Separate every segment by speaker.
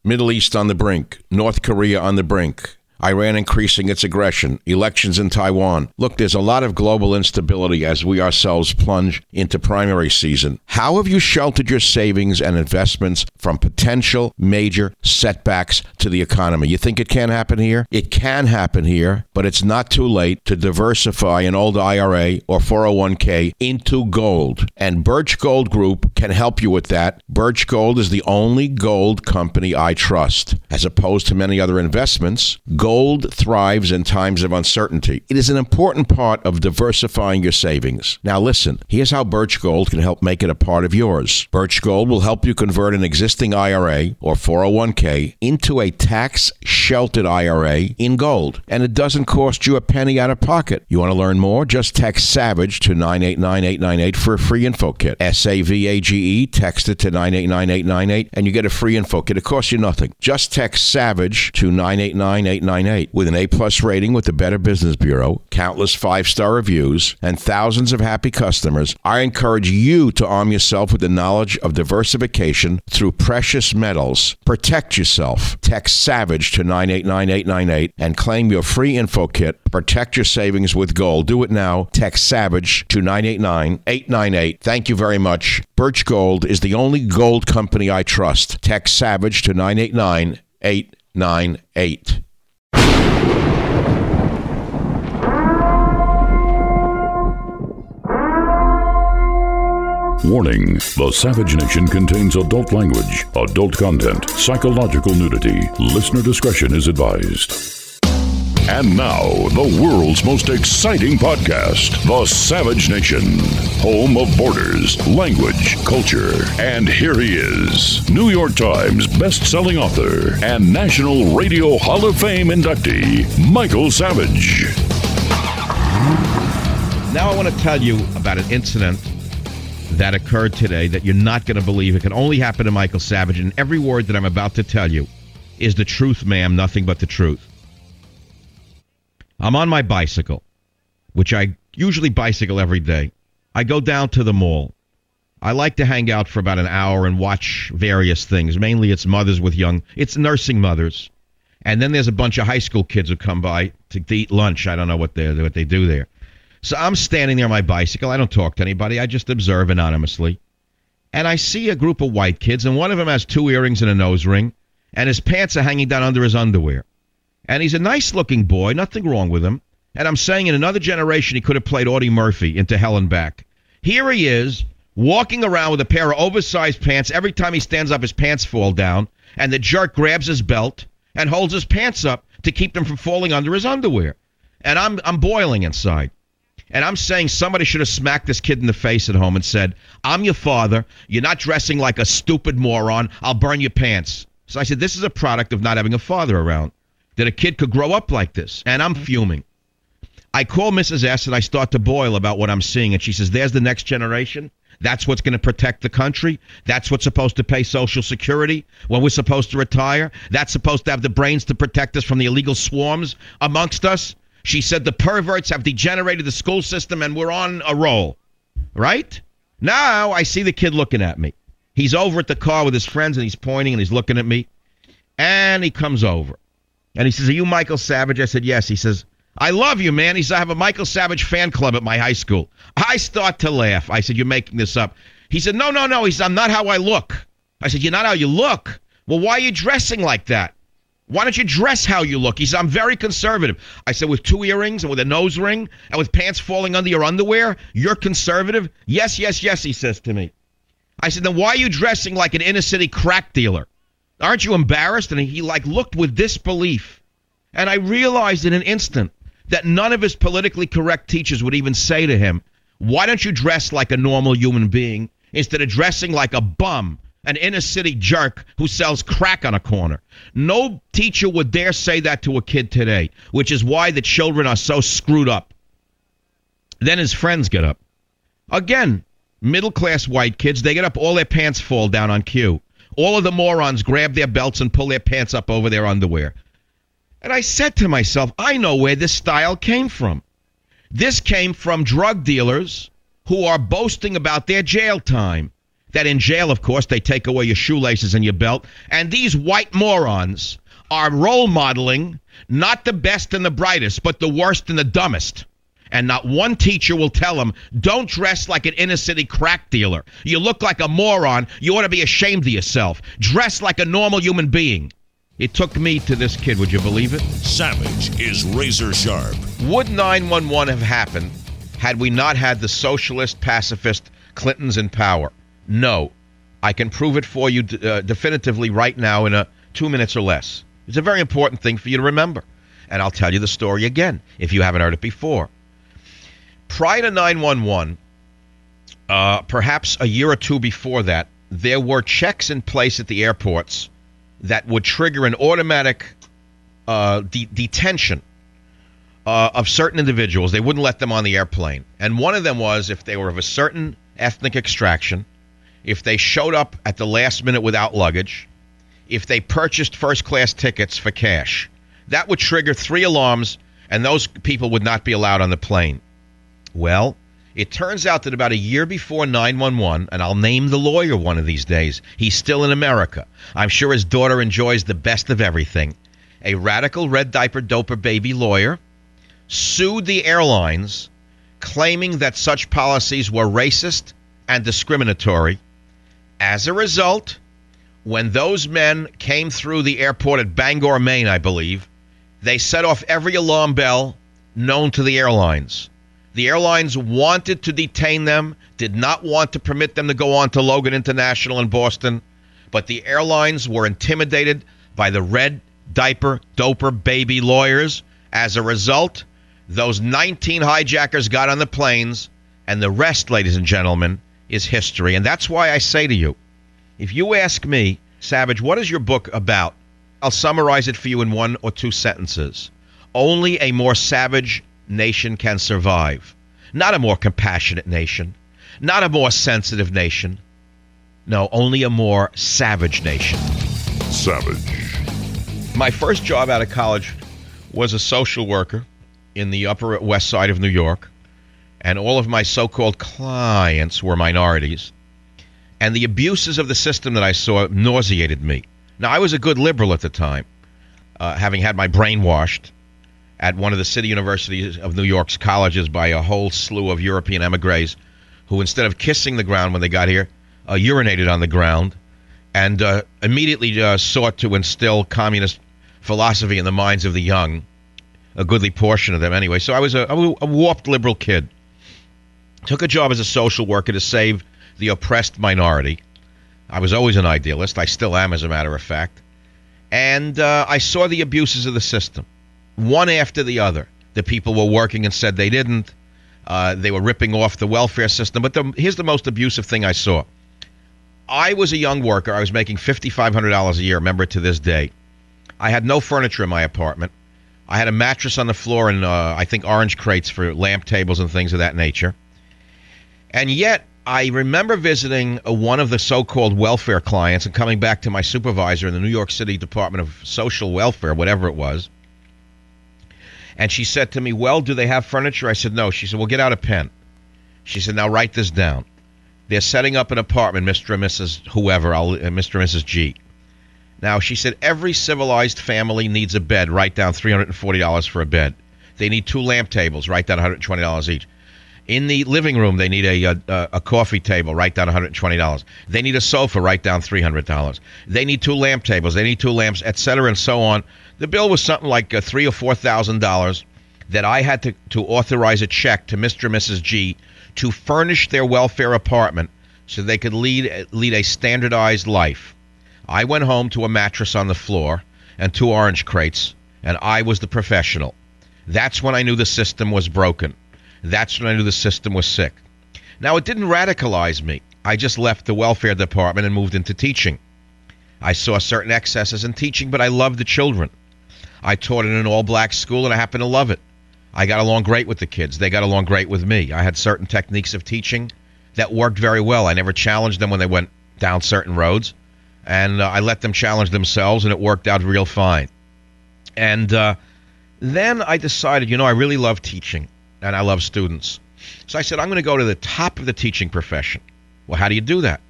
Speaker 1: Middle East on the brink. North Korea on the brink. Iran increasing its aggression, elections in Taiwan. Look, there's a lot of global instability as we ourselves plunge into primary season. How have you sheltered your savings and investments from potential major setbacks to the economy? You think it can't happen here? It can happen here, but it's not too late to diversify an old IRA or 401k into gold. And Birch Gold Group can help you with that. Birch Gold is the only gold company I trust. As opposed to many other investments, gold thrives in times of uncertainty. It is an important part of diversifying your savings. Now listen, here's how Birch Gold can help make it a part of yours. Birch Gold will help you convert an existing IRA or 401k into a tax-sheltered IRA in gold. And it doesn't cost you a penny out of pocket. You want to learn more? Just text SAVAGE to 989898 for a free info kit. SAVAGE, text it to 989898 and you get a free info kit. It costs you nothing. Just text SAVAGE to 989898. With an A-plus rating with the Better Business Bureau, countless 5-star reviews, and thousands of happy customers, I encourage you to arm yourself with the knowledge of diversification through precious metals. Protect yourself. Text SAVAGE to 989898 and claim your free info kit. Protect your savings with gold. Do it now. Text SAVAGE to 989898. Thank you very much. Birch Gold is the only gold company I trust. Text SAVAGE to 989898.
Speaker 2: Warning, the Savage Nation contains adult language, adult content, psychological nudity. Listener discretion is advised. And now, the world's most exciting podcast, The Savage Nation, home of borders, language, culture. And here he is, New York Times best-selling author and National Radio Hall of Fame inductee, Michael Savage.
Speaker 1: Now I want to tell you about an incident that occurred today that you're not going to believe. It can only happen to Michael Savage, and every word that I'm about to tell you is the truth, ma'am, nothing but the truth. I'm on my bicycle, which I usually bicycle every day. I go down to the mall. I like to hang out for about an hour and watch various things. Mainly it's mothers with it's nursing mothers. And then there's a bunch of high school kids who come by to eat lunch. I don't know what they do there. So I'm standing there on my bicycle. I don't talk to anybody. I just observe anonymously. And I see a group of white kids, and one of them has 2 earrings and a nose ring, and his pants are hanging down under his underwear. And he's a nice-looking boy, nothing wrong with him. And I'm saying in another generation he could have played Audie Murphy into Hell and Back. Here he is, walking around with a pair of oversized pants. Every time he stands up, his pants fall down, and the jerk grabs his belt and holds his pants up to keep them from falling under his underwear. And I'm boiling inside. And I'm saying somebody should have smacked this kid in the face at home and said, I'm your father. You're not dressing like a stupid moron. I'll burn your pants. So I said, this is a product of not having a father around, that a kid could grow up like this. And I'm fuming. I call Mrs. S. and I start to boil about what I'm seeing. And she says, there's the next generation. That's what's going to protect the country. That's what's supposed to pay Social Security when we're supposed to retire. That's supposed to have the brains to protect us from the illegal swarms amongst us. She said the perverts have degenerated the school system and we're on a roll. Right? Now I see the kid looking at me. He's over at the car with his friends and he's pointing and he's looking at me. And he comes over. And he says, are you Michael Savage? I said, yes. He says, I love you, man. He said, I have a Michael Savage fan club at my high school. I start to laugh. I said, you're making this up. He said, no. He said, I'm not how I look. I said, you're not how you look? Well, why are you dressing like that? Why don't you dress how you look? He said, I'm very conservative. I said, with 2 earrings and with a nose ring and with pants falling under your underwear, you're conservative? Yes, he says to me. I said, then why are you dressing like an inner city crack dealer? Aren't you embarrassed? And he looked with disbelief. And I realized in an instant that none of his politically correct teachers would even say to him, why don't you dress like a normal human being instead of dressing like a bum, an inner city jerk who sells crack on a corner? No teacher would dare say that to a kid today, which is why the children are so screwed up. Then his friends get up. Again, middle-class white kids, they get up, all their pants fall down on cue. All of the morons grab their belts and pull their pants up over their underwear. And I said to myself, I know where this style came from. This came from drug dealers who are boasting about their jail time. that in jail, of course, they take away your shoelaces and your belt. And these white morons are role modeling not the best and the brightest, but the worst and the dumbest. And not one teacher will tell them, don't dress like an inner city crack dealer. You look like a moron. You ought to be ashamed of yourself. Dress like a normal human being. It took me to this kid, would you believe it?
Speaker 2: Savage is razor sharp.
Speaker 1: Would 9/11 have happened had we not had the socialist, pacifist Clintons in power? No. I can prove it for you definitively right now in 2 minutes or less. It's a very important thing for you to remember. And I'll tell you the story again if you haven't heard it before. Prior to 9/11, perhaps a year or two before that, there were checks in place at the airports that would trigger an automatic detention of certain individuals. They wouldn't let them on the airplane. And one of them was if they were of a certain ethnic extraction, if they showed up at the last minute without luggage, if they purchased first-class tickets for cash. That would trigger 3 alarms, and those people would not be allowed on the plane. Well, it turns out that about a year before 9/11, and I'll name the lawyer one of these days, he's still in America. I'm sure his daughter enjoys the best of everything. A radical red diaper doper baby lawyer sued the airlines, claiming that such policies were racist and discriminatory. As a result, when those men came through the airport at Bangor, Maine, I believe, they set off every alarm bell known to the airlines. The airlines wanted to detain them, did not want to permit them to go on to Logan International in Boston, but the airlines were intimidated by the red diaper doper baby lawyers. As a result, those 19 hijackers got on the planes, and the rest, ladies and gentlemen, is history. And that's why I say to you, if you ask me, Savage, what is your book about? I'll summarize it for you in 1 or 2 sentences. Only a more savage nation can survive. Not a more compassionate nation. Not a more sensitive nation. No, only a more savage nation.
Speaker 2: Savage.
Speaker 1: My first job out of college was a social worker in the Upper West Side of New York, and all of my so-called clients were minorities. And the abuses of the system that I saw nauseated me. Now, I was a good liberal at the time, having had my brain washed at one of the City Universities of New York's colleges by a whole slew of European emigres who, instead of kissing the ground when they got here, urinated on the ground and immediately sought to instill communist philosophy in the minds of the young, a goodly portion of them anyway. So I was a warped liberal kid. Took a job as a social worker to save the oppressed minority. I was always an idealist. I still am, as a matter of fact. And I saw the abuses of the system, one after the other. The people were working and said they didn't. They were ripping off the welfare system. But here's the most abusive thing I saw. I was a young worker. I was making $5,500 a year, remember it to this day. I had no furniture in my apartment. I had a mattress on the floor and I think orange crates for lamp tables and things of that nature. And yet, I remember visiting one of the so-called welfare clients and coming back to my supervisor in the New York City Department of Social Welfare, whatever it was. And she said to me, well, do they have furniture? I said, no. She said, well, get out a pen. She said, now write this down. They're setting up an apartment, Mr. and Mrs. whoever, Mr. and Mrs. G. Now, she said, every civilized family needs a bed. Write down $340 for a bed. They need 2 lamp tables. Write down $120 each. In the living room, they need a coffee table. Write down $120. They need a sofa. Write down $300. They need 2 lamp tables. They need 2 lamps, etc., and so on. The bill was something like $3,000 or $4,000 that I had to authorize a check to Mr. and Mrs. G to furnish their welfare apartment so they could lead a standardized life. I went home to a mattress on the floor and 2 orange crates, and I was the professional. That's when I knew the system was broken. That's when I knew the system was sick. Now, it didn't radicalize me. I just left the welfare department and moved into teaching. I saw certain excesses in teaching, but I loved the children. I taught in an all-black school, and I happened to love it. I got along great with the kids. They got along great with me. I had certain techniques of teaching that worked very well. I never challenged them when they went down certain roads, and I let them challenge themselves, and it worked out real fine. And then I decided, I really love teaching, and I love students. So I said, I'm going to go to the top of the teaching profession. Well, how do you do that?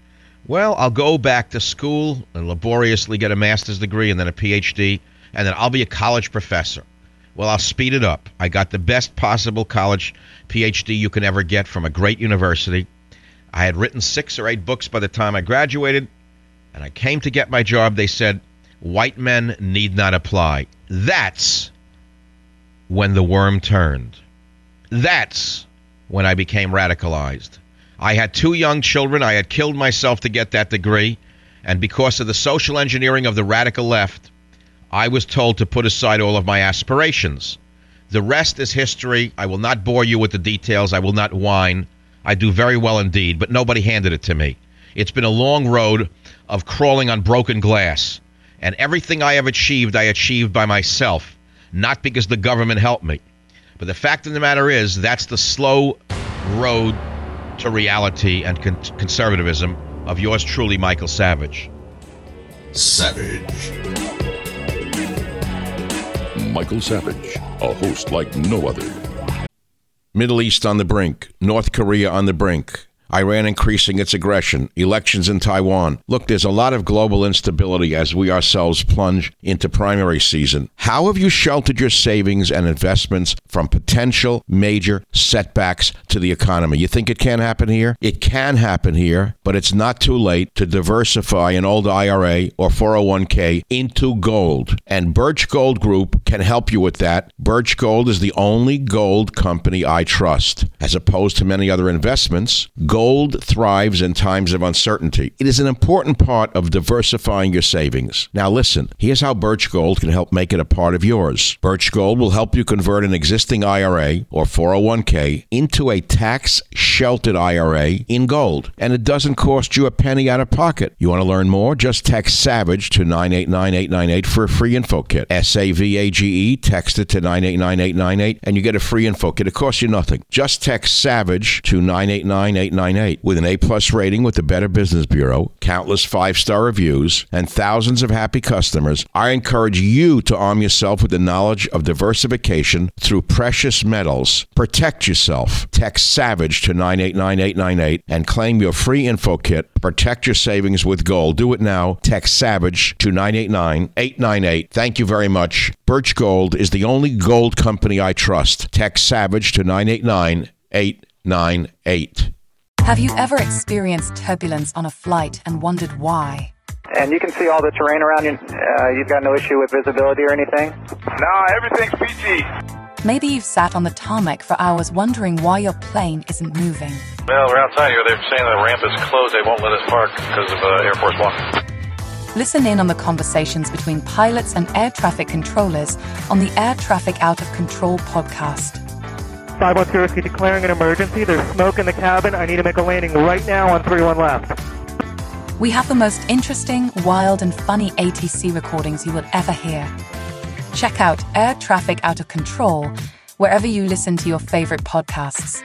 Speaker 1: Well, I'll go back to school and laboriously get a master's degree and then a PhD, and then I'll be a college professor. Well, I'll speed it up. I got the best possible college PhD you can ever get from a great university. I had written 6 or 8 books by the time I graduated, and I came to get my job. They said, white men need not apply. That's when the worm turned. That's when I became radicalized. I had 2 young children. I had killed myself to get that degree, and because of the social engineering of the radical left, I was told to put aside all of my aspirations. The rest is history. I will not bore you with the details. I will not whine. I do very well indeed, but nobody handed it to me. It's been a long road of crawling on broken glass, and everything I have achieved, I achieved by myself, not because the government helped me. But the fact of the matter is, that's the slow road to reality and conservatism of yours truly, Michael Savage.
Speaker 2: Savage. Michael Savage, a host like no other.
Speaker 1: Middle East on the brink. North Korea on the brink. Iran increasing its aggression, elections in Taiwan. Look, there's a lot of global instability as we ourselves plunge into primary season. How have you sheltered your savings and investments from potential major setbacks to the economy? You think it can't happen here? It can happen here, but it's not too late to diversify an old IRA or 401k into gold. And Birch Gold Group can help you with that. Birch Gold is the only gold company I trust. As opposed to many other investments, gold thrives in times of uncertainty. It is an important part of diversifying your savings. Now listen, here's how Birch Gold can help make it a part of yours. Birch Gold will help you convert an existing IRA or 401k into a tax-sheltered IRA in gold. And it doesn't cost you a penny out of pocket. You want to learn more? Just text SAVAGE to 989898 for a free info kit. SAVAGE, text it to 989898 and you get a free info kit. It costs you nothing. Just text SAVAGE to 989898. With an A-plus rating with the Better Business Bureau, countless 5-star reviews, and thousands of happy customers, I encourage you to arm yourself with the knowledge of diversification through precious metals. Protect yourself. Text SAVAGE to 989898 and claim your free info kit. Protect your savings with gold. Do it now. Text SAVAGE to 989898. Thank you very much. Birch Gold is the only gold company I trust. Text SAVAGE to 989898.
Speaker 3: Have you ever experienced turbulence on a flight and wondered why?
Speaker 4: And you can see all the terrain around you. You've got no issue with visibility or anything?
Speaker 5: No, everything's PG.
Speaker 3: Maybe you've sat on the tarmac for hours wondering why your plane isn't moving.
Speaker 5: Well, we're outside here. They're saying the ramp is closed. They won't let us park because of Air Force One.
Speaker 3: Listen in on the conversations between pilots and air traffic controllers on the Air Traffic Out of Control podcast.
Speaker 4: 512 Whiskey declaring an emergency. There's smoke in the cabin. I need to make a landing right now on 31 left.
Speaker 3: We have the most interesting, wild, and funny ATC recordings you will ever hear. Check out Air Traffic Out of Control wherever you listen to your favorite podcasts.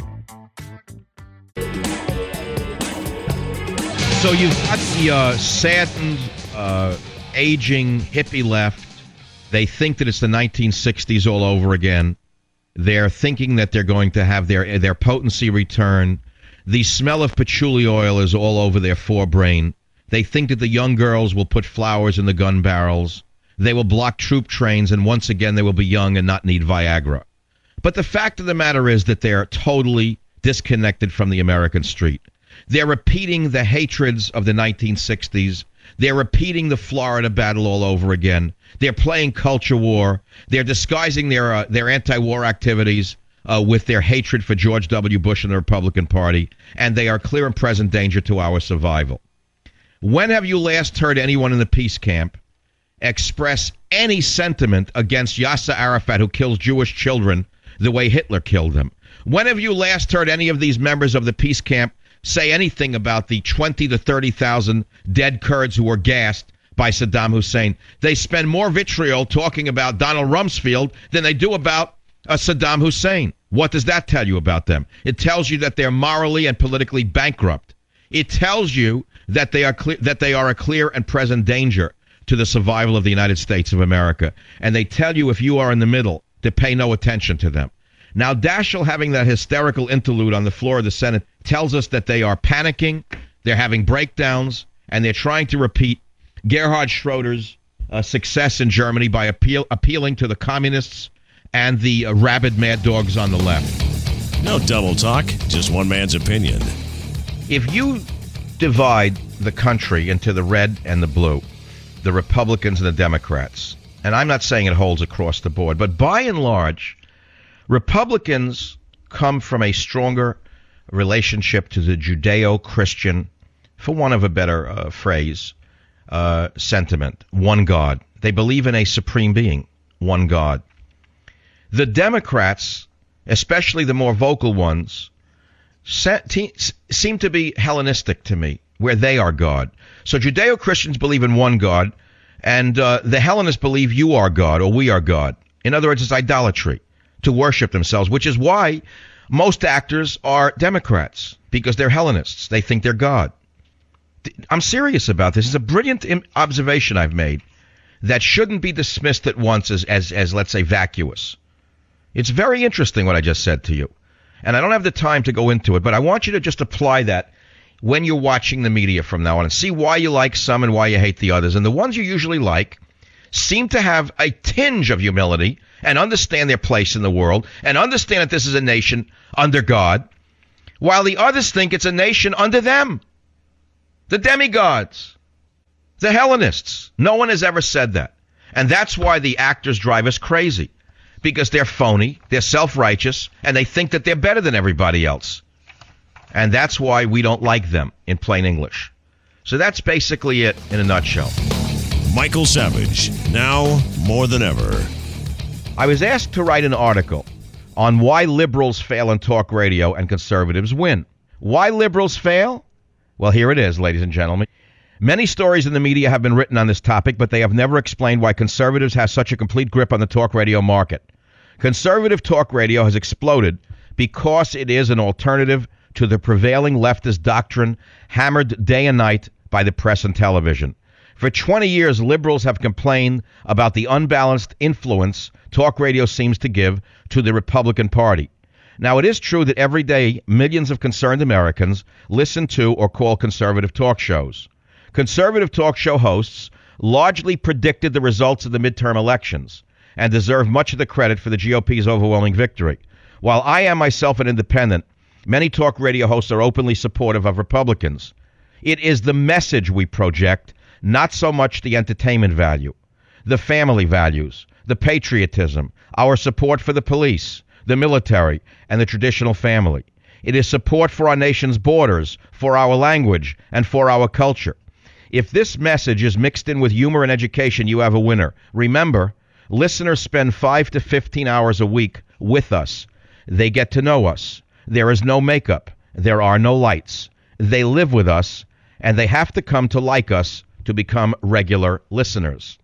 Speaker 1: So you've got the saddened, aging hippie left. They think that it's the 1960s all over again. They're thinking that they're going to have their potency return. The smell of patchouli oil is all over their forebrain. They think that the young girls will put flowers in the gun barrels. They will block troop trains, and once again they will be young and not need Viagra. But the fact of the matter is that they're totally disconnected from the American street. They're repeating the hatreds of the 1960s. They're repeating the Florida battle all over again. They're playing culture war. They're disguising their anti-war activities with their hatred for George W. Bush and the Republican Party, and they are clear and present danger to our survival. When have you last heard anyone in the peace camp express any sentiment against Yasser Arafat, who kills Jewish children the way Hitler killed them? When have you last heard any of these members of the peace camp say anything about the 20 to 30,000 dead Kurds who were gassed by Saddam Hussein? They spend more vitriol talking about Donald Rumsfeld than they do about Saddam Hussein. What does that tell you about them? It tells you that they're morally and politically bankrupt. It tells you that they are a clear and present danger to the survival of the United States of America. And they tell you, if you are in the middle, to pay no attention to them. Now, Daschle, having that hysterical interlude on the floor of the Senate, tells us that they are panicking, They're having breakdowns, and they're trying to repeat Gerhard Schroeder's success in Germany by appealing to the communists and the rabid mad dogs on the left.
Speaker 6: No double talk, just one man's opinion.
Speaker 1: If you divide the country into the red and the blue, the Republicans and the Democrats, and I'm not saying it holds across the board, but by and large, Republicans come from a stronger relationship to the Judeo-Christian, for want of a better phrase, sentiment, one God. They believe in a supreme being, one God. The Democrats, especially the more vocal ones, seem to be Hellenistic to me, where they are God. So Judeo-Christians believe in one God, and the Hellenists believe you are God or we are God. In other words, it's idolatry to worship themselves, which is why most actors are Democrats, because they're Hellenists. They think they're God. I'm serious about this. It's a brilliant observation I've made that shouldn't be dismissed at once as let's say, vacuous. It's very interesting what I just said to you. And I don't have the time to go into it, but I want you to just apply that when you're watching the media from now on and see why you like some and why you hate the others. And the ones you usually like seem to have a tinge of humility and understand their place in the world and understand that this is a nation under God, while the others think it's a nation under them. The demigods, the Hellenists. No one has ever said that. And that's why the actors drive us crazy, because they're phony, they're self-righteous, and they think that they're better than everybody else. And that's why we don't like them, in plain English. So that's basically it in a nutshell.
Speaker 6: Michael Savage, now more than ever.
Speaker 1: I was asked to write an article on why liberals fail in talk radio and conservatives win. Why liberals fail? Well, here it is, ladies and gentlemen. Many stories in the media have been written on this topic, but they have never explained why conservatives have such a complete grip on the talk radio market. Conservative talk radio has exploded because it is an alternative to the prevailing leftist doctrine hammered day and night by the press and television. For 20 years, liberals have complained about the unbalanced influence talk radio seems to give to the Republican Party. Now, it is true that every day millions of concerned Americans listen to or call conservative talk shows. Conservative talk show hosts largely predicted the results of the midterm elections and deserve much of the credit for the GOP's overwhelming victory. While I am myself an independent, many talk radio hosts are openly supportive of Republicans. It is the message we project, not so much the entertainment value, the family values, the patriotism, our support for the police, the military, and the traditional family. It is support for our nation's borders, for our language, and for our culture. If this message is mixed in with humor and education, you have a winner. Remember, listeners spend 5 to 15 hours a week with us. They get to know us. There is no makeup. There are no lights. They live with us, and they have to come to like us to become regular listeners.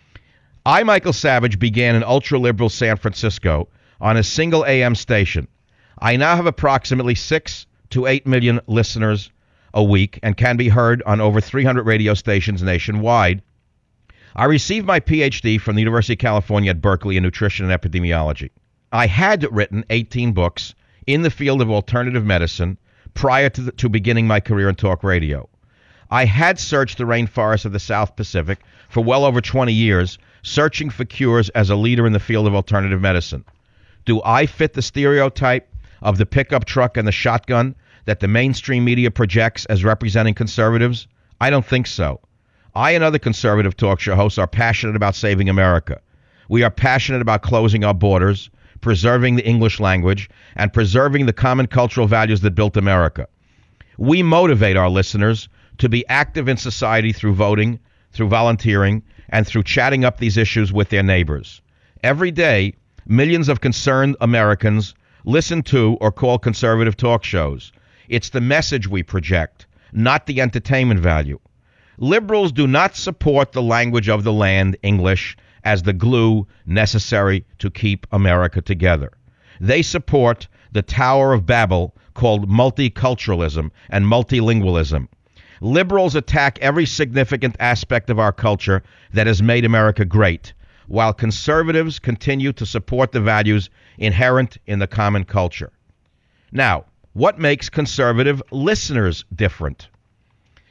Speaker 1: I, Michael Savage, began in ultra-liberal San Francisco on a single AM station. I now have approximately 6 to 8 million listeners a week and can be heard on over 300 radio stations nationwide. I received my PhD from the University of California at Berkeley in nutrition and epidemiology. I had written 18 books in the field of alternative medicine prior to beginning my career in talk radio. I had searched the rainforests of the South Pacific for well over 20 years, searching for cures as a leader in the field of alternative medicine. Do I fit the stereotype of the pickup truck and the shotgun that the mainstream media projects as representing conservatives? I don't think so. I and other conservative talk show hosts are passionate about saving America. We are passionate about closing our borders, preserving the English language, and preserving the common cultural values that built America. We motivate our listeners to be active in society through voting, through volunteering, and through chatting up these issues with their neighbors. Every day, millions of concerned Americans listen to or call conservative talk shows. It's the message we project, not the entertainment value. Liberals do not support the language of the land, English, as the glue necessary to keep America together. They support the Tower of Babel called multiculturalism and multilingualism. Liberals attack every significant aspect of our culture that has made America great, while conservatives continue to support the values inherent in the common culture. Now, what makes conservative listeners different?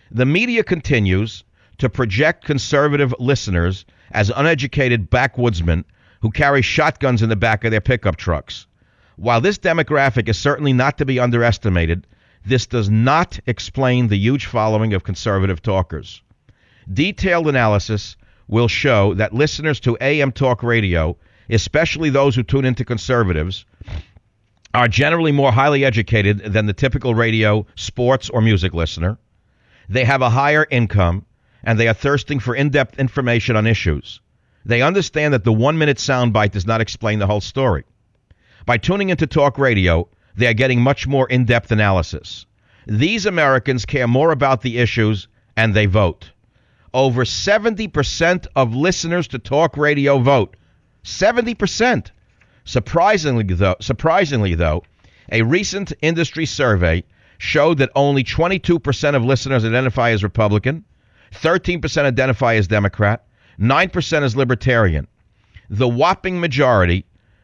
Speaker 1: The media continues to project conservative listeners as uneducated backwoodsmen who carry shotguns in the back of their pickup trucks. While this demographic is certainly not to be underestimated, this does not explain the huge following of conservative talkers. Detailed analysis will show that listeners to AM talk radio, especially those who tune into conservatives, are generally more highly educated than the typical radio, sports, or music listener. They have a higher income, and they are thirsting for in-depth information on issues. They understand that the 1-minute soundbite does not explain the whole story. By tuning into talk radio, they are getting much more in-depth analysis. These Americans care more about the issues, and they vote. Over 70% of listeners to talk radio vote. 70%. Surprisingly, though, a recent industry survey showed that only 22% of listeners identify as Republican, 13% identify as Democrat, 9% as Libertarian. The whopping majority,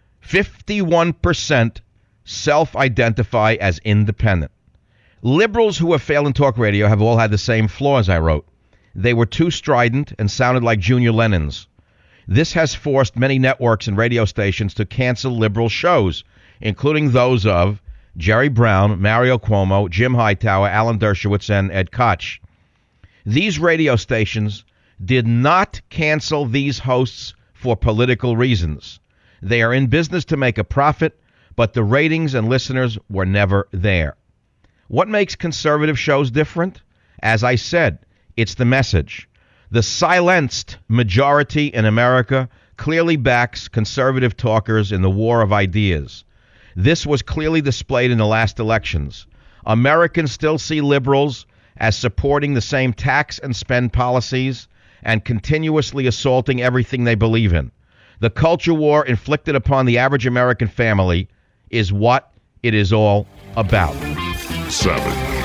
Speaker 1: 51%, self-identify as independent. Liberals who have failed in talk radio have all had the same flaws, I wrote. They were too strident and sounded like Junior Lennons. This has forced many networks and radio stations to cancel liberal shows, including those of Jerry Brown, Mario Cuomo, Jim Hightower, Alan Dershowitz, and Ed Koch. These radio stations did not cancel these hosts for political reasons. They are in business to make a profit, but the ratings and listeners were never there. What makes conservative shows different? As I said, it's the message. The silenced majority in America clearly backs conservative talkers in the war of ideas. This was clearly displayed in the last elections. Americans still see liberals as supporting the same tax and spend policies and continuously assaulting everything they believe in. The culture war inflicted upon the average American family is what it is all about.
Speaker 2: Savage.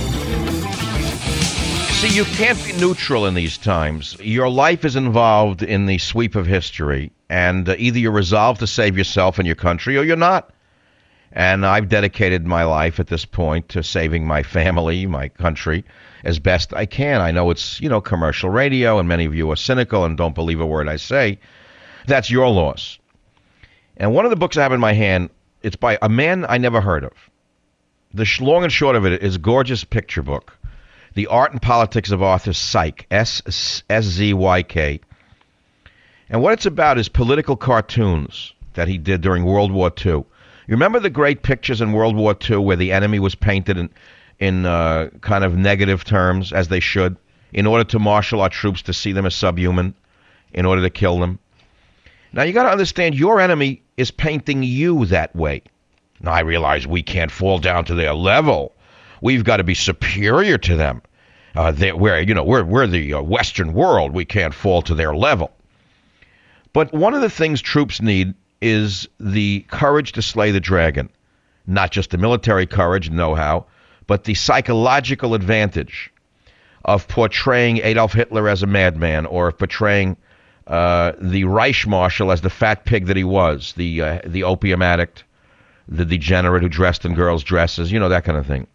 Speaker 1: See, you can't be neutral in these times. Your life is involved in the sweep of history, and either you're resolved to save yourself and your country or you're not. And I've dedicated my life at this point to saving my family, my country, as best I can. I know it's, commercial radio, and many of you are cynical and don't believe a word I say. That's your loss. And one of the books I have in my hand, it's by a man I never heard of. The long and short of it is a gorgeous picture book. The Art and Politics of Arthur Syke, S-Z-Y-K. And what it's about is political cartoons that he did during World War II. You remember the great pictures in World War II where the enemy was painted in kind of negative terms, as they should, in order to marshal our troops to see them as subhuman, in order to kill them? Now, you got to understand, your enemy is painting you that way. Now, I realize we can't fall down to their level. We've got to be superior to them. We're the Western world. We can't fall to their level. But one of the things troops need is the courage to slay the dragon. Not just the military courage and know-how, but the psychological advantage of portraying Adolf Hitler as a madman, or portraying the Reich Marshal as the fat pig that he was, the opium addict, the degenerate who dressed in girls' dresses, that kind of thing.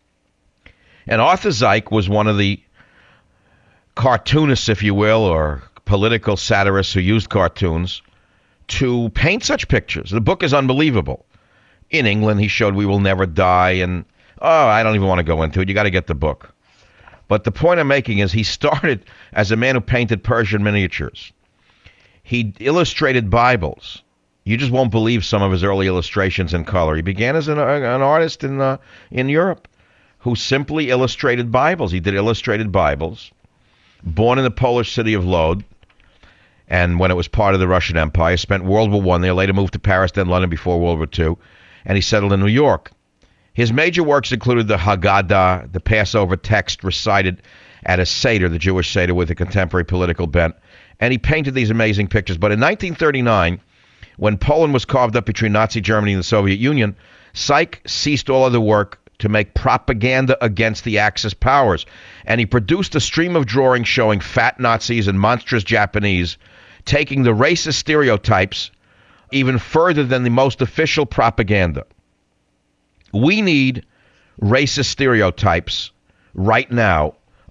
Speaker 1: And Arthur Syke was one of the cartoonists, if you will, or political satirists who used cartoons to paint such pictures. The book is unbelievable. In England, he showed We Will Never Die, and, I don't even want to go into it. You got to get the book. But the point I'm making is he started as a man who painted Persian miniatures. He illustrated Bibles. You just won't believe some of his early illustrations in color. He began as an artist in Europe who simply illustrated Bibles. He did illustrated Bibles. Born in the Polish city of Lod, and when it was part of the Russian Empire, spent World War I there, later moved to Paris, then London before World War II, and he settled in New York. His major works included the Haggadah, the Passover text recited at a Seder, the Jewish Seder, with a contemporary political bent, and he painted these amazing pictures. But in 1939, when Poland was carved up between Nazi Germany and the Soviet Union, Syke ceased all other work to make propaganda against the Axis powers. And he produced a stream of drawings showing fat Nazis and monstrous Japanese, taking the racist stereotypes even further than the most official propaganda. We need racist stereotypes right now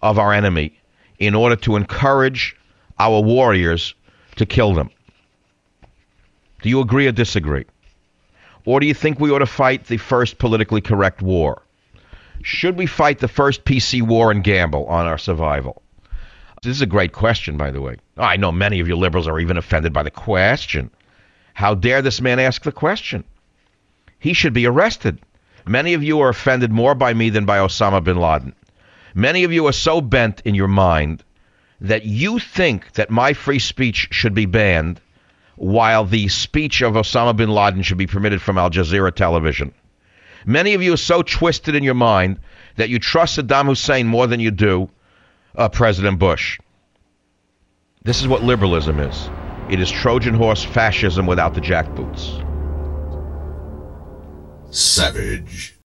Speaker 1: of our enemy in order to encourage our warriors to kill them. Do you agree or disagree? Or do you think we ought to fight the first politically correct war? Should we fight the first PC war and gamble on our survival? This is a great question, by the way. I know many of you liberals are even offended by the question. How dare this man ask the question? He should be arrested. Many of you are offended more by me than by Osama bin Laden. Many of you are so bent in your mind that you think that my free speech should be banned while the speech of Osama bin Laden should be permitted from Al Jazeera television. Many of you are so twisted in your mind that you trust Saddam Hussein more than you do President Bush. This is what liberalism is. It is Trojan horse fascism without the jackboots.
Speaker 2: Savage.